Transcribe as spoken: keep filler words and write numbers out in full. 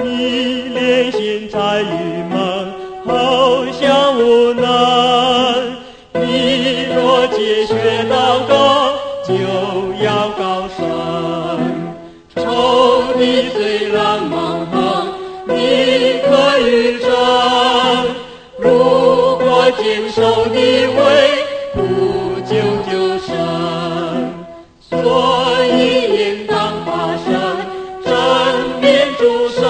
你连心在郁闷，好像无能。你若接血祷告，就要高升。仇敌虽然蛮横，你可以胜。如果经受你为不救就生，所以应当发声，正面主